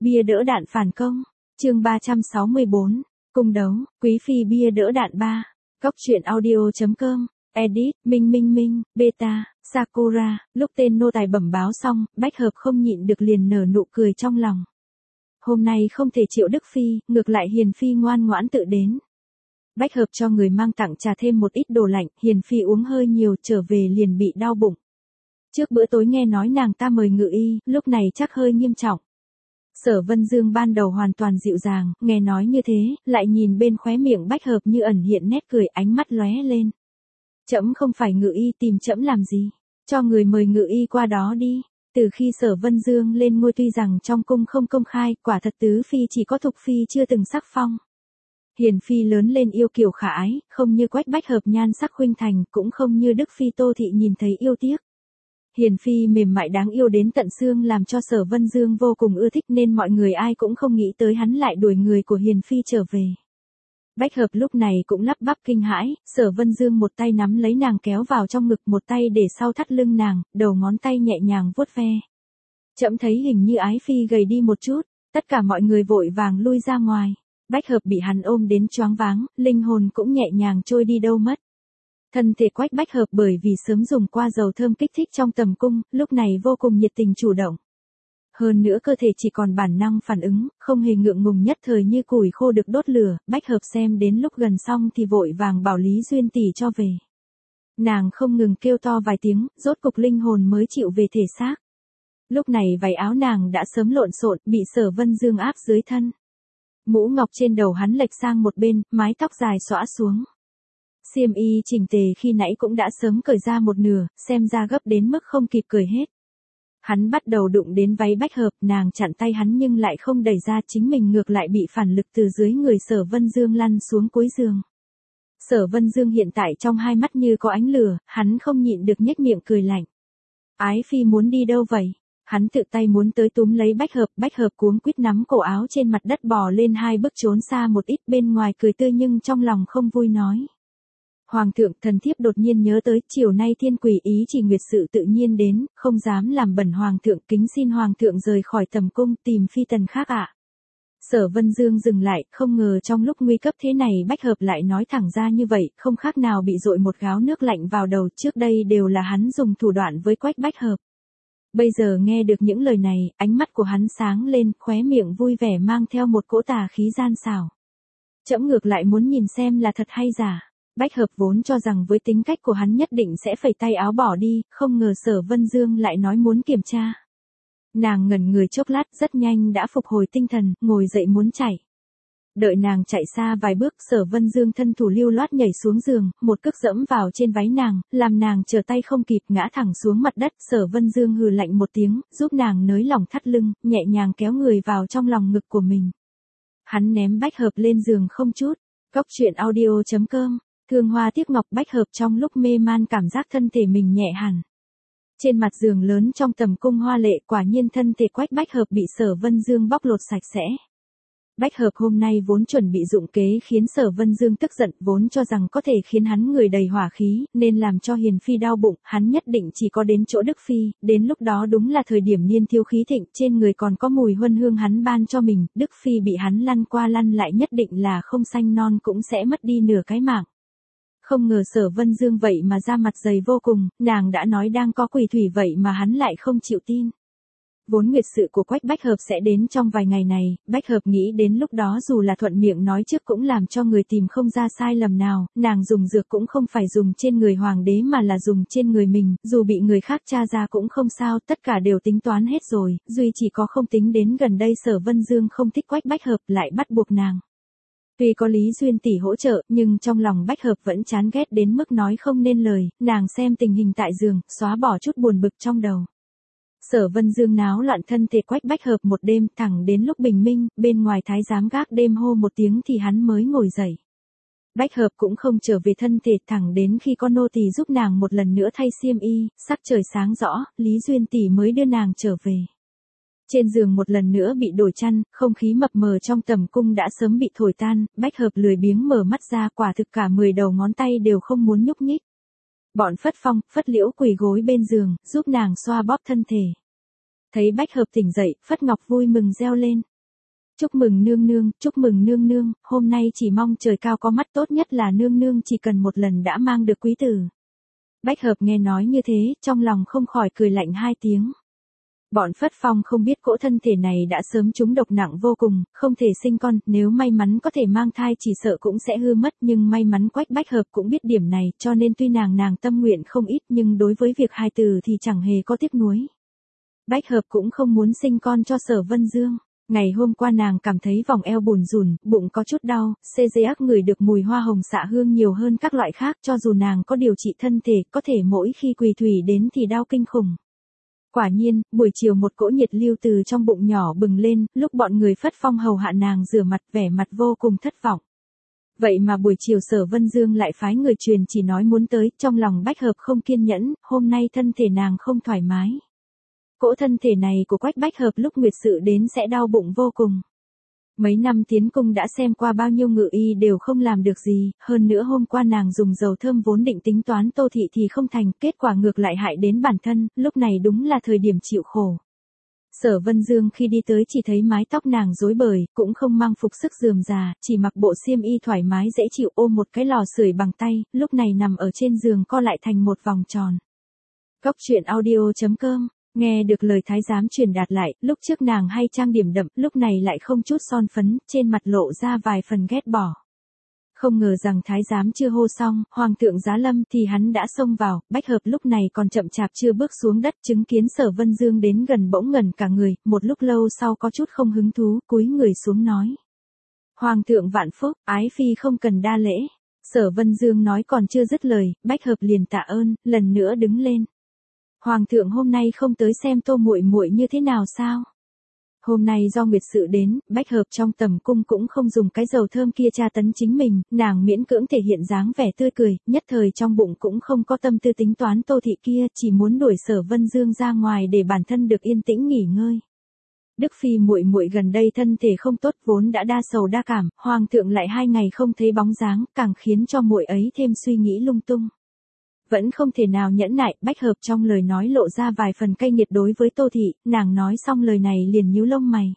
Bia đỡ đạn phản công. Chương 364. Cung đấu, quý phi bia đỡ đạn 3. Góc truyện audio.com. Edit, Minh, Beta, Sakura. Lúc tên nô tài bẩm báo xong, Bách Hợp không nhịn được liền nở nụ cười trong lòng. Hôm nay không thể chịu Đức Phi, ngược lại Hiền Phi ngoan ngoãn tự đến. Bách Hợp cho người mang tặng trà thêm một ít đồ lạnh, Hiền Phi uống hơi nhiều trở về liền bị đau bụng. Trước bữa tối nghe nói nàng ta mời ngự y, lúc này chắc hơi nghiêm trọng. Sở Vân Dương ban đầu hoàn toàn dịu dàng, nghe nói như thế, lại nhìn bên khóe miệng Bách Hợp như ẩn hiện nét cười, ánh mắt lóe lên. Trẫm không phải ngự y, tìm trẫm làm gì? Cho người mời ngự y qua đó đi. Từ khi Sở Vân Dương lên ngôi tuy rằng trong cung không công khai, quả thật tứ phi chỉ có Thục Phi chưa từng sắc phong. Hiền Phi lớn lên yêu kiều khả ái, không như Quách Bách Hợp nhan sắc khuynh thành, cũng không như Đức Phi Tô Thị nhìn thấy yêu tiếc. Hiền Phi mềm mại đáng yêu đến tận xương làm cho Sở Vân Dương vô cùng ưa thích nên mọi người ai cũng không nghĩ tới hắn lại đuổi người của Hiền Phi trở về. Bách Hợp lúc này cũng lắp bắp kinh hãi, Sở Vân Dương một tay nắm lấy nàng kéo vào trong ngực, một tay để sau thắt lưng nàng, đầu ngón tay nhẹ nhàng vuốt ve. Trẫm thấy hình như ái phi gầy đi một chút, tất cả mọi người vội vàng lui ra ngoài. Bách Hợp bị hắn ôm đến choáng váng, linh hồn cũng nhẹ nhàng trôi đi đâu mất. Thân thể Quách Bách Hợp bởi vì sớm dùng qua dầu thơm kích thích trong tầm cung, lúc này vô cùng nhiệt tình chủ động. Hơn nữa cơ thể chỉ còn bản năng phản ứng, không hề ngượng ngùng, nhất thời như củi khô được đốt lửa. Bách Hợp xem đến lúc gần xong thì vội vàng bảo Lý Duyên tỷ cho về. Nàng không ngừng kêu to vài tiếng, rốt cục linh hồn mới chịu về thể xác. Lúc này váy áo nàng đã sớm lộn xộn, bị Sở Vân Dương áp dưới thân. Mũ ngọc trên đầu hắn lệch sang một bên, mái tóc dài xõa xuống. Xiêm y chỉnh tề khi nãy cũng đã sớm cởi ra một nửa, xem ra gấp đến mức không kịp cởi hết. Hắn bắt đầu đụng đến váy Bách Hợp, nàng chặn tay hắn nhưng lại không đẩy ra, chính mình ngược lại bị phản lực từ dưới người Sở Vân Dương lăn xuống cuối giường. Sở Vân Dương hiện tại trong hai mắt như có ánh lửa, hắn không nhịn được nhếch miệng cười lạnh. Ái phi muốn đi đâu vậy? Hắn tự tay muốn tới túm lấy Bách Hợp cuống quýt nắm cổ áo trên mặt đất bò lên hai bước trốn xa một ít, bên ngoài cười tươi nhưng trong lòng không vui nói. Hoàng thượng, thần thiếp đột nhiên nhớ tới, chiều nay thiên quỷ ý chỉ nguyệt sự tự nhiên đến, không dám làm bẩn hoàng thượng, kính xin hoàng thượng rời khỏi tầm cung tìm phi tần khác ạ. Sở Vân Dương dừng lại, không ngờ trong lúc nguy cấp thế này Bách Hợp lại nói thẳng ra như vậy, không khác nào bị dội một gáo nước lạnh vào đầu, trước đây đều là hắn dùng thủ đoạn với Quách Bách Hợp. Bây giờ nghe được những lời này, ánh mắt của hắn sáng lên, khóe miệng vui vẻ mang theo một cỗ tà khí gian xảo. Trẫm ngược lại muốn nhìn xem là thật hay giả. Bách Hợp vốn cho rằng với tính cách của hắn nhất định sẽ phẩy tay áo bỏ đi, không ngờ Sở Vân Dương lại nói muốn kiểm tra. Nàng ngẩn người chốc lát, rất nhanh đã phục hồi tinh thần, ngồi dậy muốn chạy. Đợi nàng chạy xa vài bước, Sở Vân Dương thân thủ lưu loát nhảy xuống giường, một cước dẫm vào trên váy nàng, làm nàng trở tay không kịp ngã thẳng xuống mặt đất. Sở Vân Dương hừ lạnh một tiếng, giúp nàng nới lỏng thắt lưng, nhẹ nhàng kéo người vào trong lòng ngực của mình. Hắn ném Bách Hợp lên giường không chút. Góc truyện audio.com. Thương hoa tiếc ngọc, Bách Hợp trong lúc mê man cảm giác thân thể mình nhẹ hẳn. Trên mặt giường lớn trong tầm cung hoa lệ, quả nhiên thân thể Quách Bách Hợp bị Sở Vân Dương bóc lột sạch sẽ. Bách Hợp hôm nay vốn chuẩn bị dụng kế khiến Sở Vân Dương tức giận, vốn cho rằng có thể khiến hắn người đầy hỏa khí, nên làm cho Hiền Phi đau bụng, hắn nhất định chỉ có đến chỗ Đức Phi, đến lúc đó đúng là thời điểm niên thiếu khí thịnh, trên người còn có mùi huân hương hắn ban cho mình, Đức Phi bị hắn lăn qua lăn lại nhất định là không sanh non cũng sẽ mất đi nửa cái mạng. Không ngờ Sở Vân Dương vậy mà ra mặt dày vô cùng, nàng đã nói đang có quỷ thủy vậy mà hắn lại không chịu tin. Vốn nguyệt sự của Quách Bách Hợp sẽ đến trong vài ngày này, Bách Hợp nghĩ đến lúc đó dù là thuận miệng nói trước cũng làm cho người tìm không ra sai lầm nào, nàng dùng dược cũng không phải dùng trên người hoàng đế mà là dùng trên người mình, dù bị người khác tra ra cũng không sao, tất cả đều tính toán hết rồi, duy chỉ có không tính đến gần đây Sở Vân Dương không thích Quách Bách Hợp lại bắt buộc nàng. Tuy có Lý Duyên tỷ hỗ trợ, nhưng trong lòng Bách Hợp vẫn chán ghét đến mức nói không nên lời, nàng xem tình hình tại giường, xóa bỏ chút buồn bực trong đầu. Sở Vân Dương náo loạn thân thể Quách Bách Hợp một đêm, thẳng đến lúc bình minh, bên ngoài thái giám gác đêm hô một tiếng thì hắn mới ngồi dậy. Bách Hợp cũng không trở về thân thể, thẳng đến khi con nô tỳ giúp nàng một lần nữa thay xiêm y, sắc trời sáng rõ, Lý Duyên tỷ mới đưa nàng trở về. Trên giường một lần nữa bị đổi chăn, không khí mập mờ trong tầm cung đã sớm bị thổi tan, Bách Hợp lười biếng mở mắt ra, quả thực cả 10 đầu ngón tay đều không muốn nhúc nhích. Bọn Phất Phong, Phất Liễu quỳ gối bên giường, giúp nàng xoa bóp thân thể. Thấy Bách Hợp tỉnh dậy, Phất Ngọc vui mừng reo lên. Chúc mừng nương nương, chúc mừng nương nương, hôm nay chỉ mong trời cao có mắt, tốt nhất là nương nương chỉ cần một lần đã mang được quý tử. Bách hợp nghe nói như thế, trong lòng không khỏi cười lạnh hai tiếng. Bọn Phất Phong không biết cỗ thân thể này đã sớm trúng độc nặng vô cùng, không thể sinh con, nếu may mắn có thể mang thai chỉ sợ cũng sẽ hư mất, nhưng may mắn Quách Bách Hợp cũng biết điểm này, cho nên tuy nàng tâm nguyện không ít nhưng đối với việc hài tử thì chẳng hề có tiếc nuối. Bách Hợp cũng không muốn sinh con cho Sở Vân Dương. Ngày hôm qua nàng cảm thấy vòng eo bùn rùn, bụng có chút đau, CGX ngửi được mùi hoa hồng xạ hương nhiều hơn các loại khác, cho dù nàng có điều trị thân thể, có thể mỗi khi quỳ thủy đến thì đau kinh khủng. Quả nhiên, buổi chiều một cỗ nhiệt lưu từ trong bụng nhỏ bừng lên, lúc bọn người Phất Phong hầu hạ nàng rửa mặt, vẻ mặt vô cùng thất vọng. Vậy mà buổi chiều Sở Vân Dương lại phái người truyền chỉ nói muốn tới, trong lòng Bách Hợp không kiên nhẫn, hôm nay thân thể nàng không thoải mái. Cỗ thân thể này của Quách Bách Hợp lúc nguyệt sự đến sẽ đau bụng vô cùng. Mấy năm tiến cung đã xem qua bao nhiêu ngự y đều không làm được gì, hơn nữa hôm qua nàng dùng dầu thơm vốn định tính toán Tô Thị thì không thành, kết quả ngược lại hại đến bản thân, lúc này đúng là thời điểm chịu khổ. Sở Vân Dương khi đi tới chỉ thấy mái tóc nàng rối bời, cũng không mang phục sức rườm rà, chỉ mặc bộ xiêm y thoải mái dễ chịu, ôm một cái lò sưởi bằng tay, lúc này nằm ở trên giường co lại thành một vòng tròn. Cốc truyện audio.com. Nghe được lời thái giám truyền đạt lại, lúc trước nàng hay trang điểm đậm, lúc này lại không chút son phấn, trên mặt lộ ra vài phần ghét bỏ. Không ngờ rằng thái giám chưa hô xong, hoàng thượng giá lâm thì hắn đã xông vào, Bách Hợp lúc này còn chậm chạp chưa bước xuống đất, chứng kiến Sở Vân Dương đến gần bỗng ngẩn cả người, một lúc lâu sau có chút không hứng thú, cúi người xuống nói. Hoàng thượng vạn phúc, ái phi không cần đa lễ. Sở Vân Dương nói còn chưa dứt lời, Bách Hợp liền tạ ơn, lần nữa đứng lên. Hoàng thượng hôm nay không tới xem Tô muội muội như thế nào sao? Hôm nay do nguyệt sự đến, Bách Hợp trong tầm cung cũng không dùng cái dầu thơm kia tra tấn chính mình, nàng miễn cưỡng thể hiện dáng vẻ tươi cười, nhất thời trong bụng cũng không có tâm tư tính toán Tô Thị kia, chỉ muốn đuổi Sở Vân Dương ra ngoài để bản thân được yên tĩnh nghỉ ngơi. Đức phi muội muội gần đây thân thể không tốt, vốn đã đa sầu đa cảm, hoàng thượng lại 2 ngày không thấy bóng dáng, càng khiến cho muội ấy thêm suy nghĩ lung tung. Vẫn không thể nào nhẫn nại, Bách Hợp trong lời nói lộ ra vài phần cay nghiệt đối với Tô Thị, nàng nói xong lời này liền nhíu lông mày.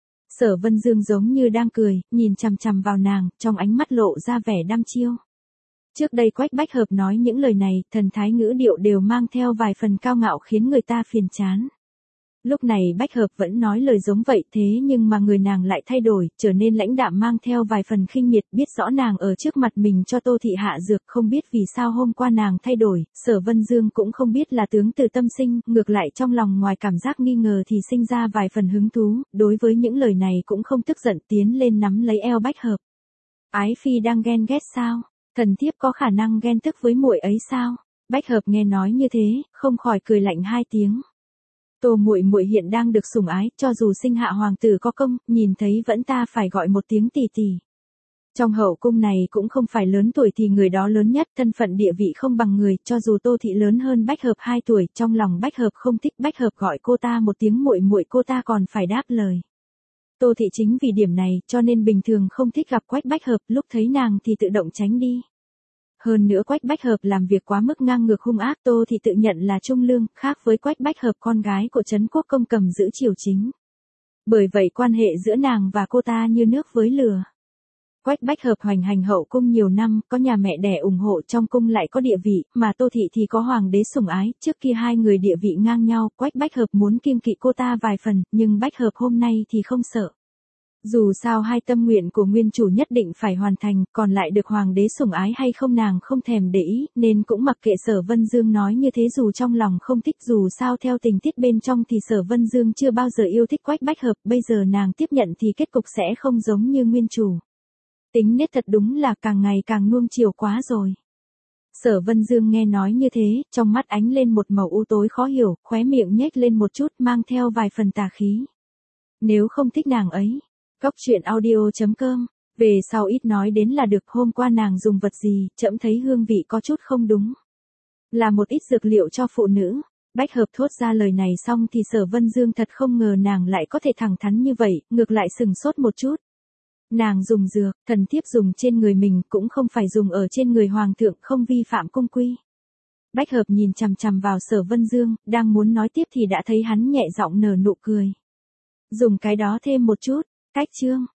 Sở Vân Dương giống như đang cười, nhìn chằm chằm vào nàng, trong ánh mắt lộ ra vẻ đăm chiêu. Trước đây Quách Bách Hợp nói những lời này, thần thái ngữ điệu đều mang theo vài phần cao ngạo khiến người ta phiền chán. Lúc này Bách Hợp vẫn nói lời giống vậy, thế nhưng mà người nàng lại thay đổi, trở nên lãnh đạm mang theo vài phần khinh miệt, biết rõ nàng ở trước mặt mình cho Tô Thị hạ dược, không biết vì sao hôm qua nàng thay đổi, Sở Vân Dương cũng không biết là tướng từ tâm sinh, ngược lại trong lòng ngoài cảm giác nghi ngờ thì sinh ra vài phần hứng thú, đối với những lời này cũng không tức giận, tiến lên nắm lấy eo Bách Hợp. Ái phi đang ghen ghét sao? Thần thiếp có khả năng ghen tức với muội ấy sao? Bách Hợp nghe nói như thế, không khỏi cười lạnh hai tiếng. Tô muội muội hiện đang được sủng ái, cho dù sinh hạ hoàng tử có công, nhìn thấy vẫn ta phải gọi một tiếng tỷ tỷ. Trong hậu cung này cũng không phải lớn tuổi thì người đó lớn nhất, thân phận địa vị không bằng người, cho dù Tô Thị lớn hơn Bách Hợp 2 tuổi, trong lòng Bách Hợp không thích Bách Hợp gọi cô ta một tiếng muội muội, cô ta còn phải đáp lời. Tô Thị chính vì điểm này, cho nên bình thường không thích gặp Quách Bách Hợp, lúc thấy nàng thì tự động tránh đi. Hơn nữa Quách Bách Hợp làm việc quá mức ngang ngược hung ác, Tô Thị tự nhận là trung lương, khác với Quách Bách Hợp con gái của Trấn Quốc công cầm giữ triều chính. Bởi vậy quan hệ giữa nàng và cô ta như nước với lửa. Quách Bách Hợp hoành hành hậu cung nhiều năm, có nhà mẹ đẻ ủng hộ, trong cung lại có địa vị, mà Tô Thị thì có hoàng đế sủng ái, trước kia hai người địa vị ngang nhau, Quách Bách Hợp muốn kiêng kỵ cô ta vài phần, nhưng Bách Hợp hôm nay thì không sợ. Dù sao hai tâm nguyện của nguyên chủ nhất định phải hoàn thành, còn lại được hoàng đế sủng ái hay không nàng không thèm để ý, nên cũng mặc kệ Sở Vân Dương nói như thế, dù trong lòng không thích, dù sao theo tình tiết bên trong thì Sở Vân Dương chưa bao giờ yêu thích Quách Bách Hợp, bây giờ nàng tiếp nhận thì kết cục sẽ không giống như nguyên chủ. Tính nết thật đúng là càng ngày càng nuông chiều quá rồi. Sở Vân Dương nghe nói như thế, trong mắt ánh lên một màu u tối khó hiểu, khóe miệng nhếch lên một chút mang theo vài phần tà khí. Nếu không thích nàng ấy. Cốc truyện audio.com, về sau ít nói đến là được, hôm qua nàng dùng vật gì, trẫm thấy hương vị có chút không đúng. Là một ít dược liệu cho phụ nữ. Bách Hợp thốt ra lời này xong thì Sở Vân Dương thật không ngờ nàng lại có thể thẳng thắn như vậy, ngược lại sừng sốt một chút. Nàng dùng dược, thần thiếp dùng trên người mình, cũng không phải dùng ở trên người hoàng thượng, không vi phạm cung quy. Bách Hợp nhìn chằm chằm vào Sở Vân Dương, đang muốn nói tiếp thì đã thấy hắn nhẹ giọng nở nụ cười. Dùng cái đó thêm một chút. Khách chương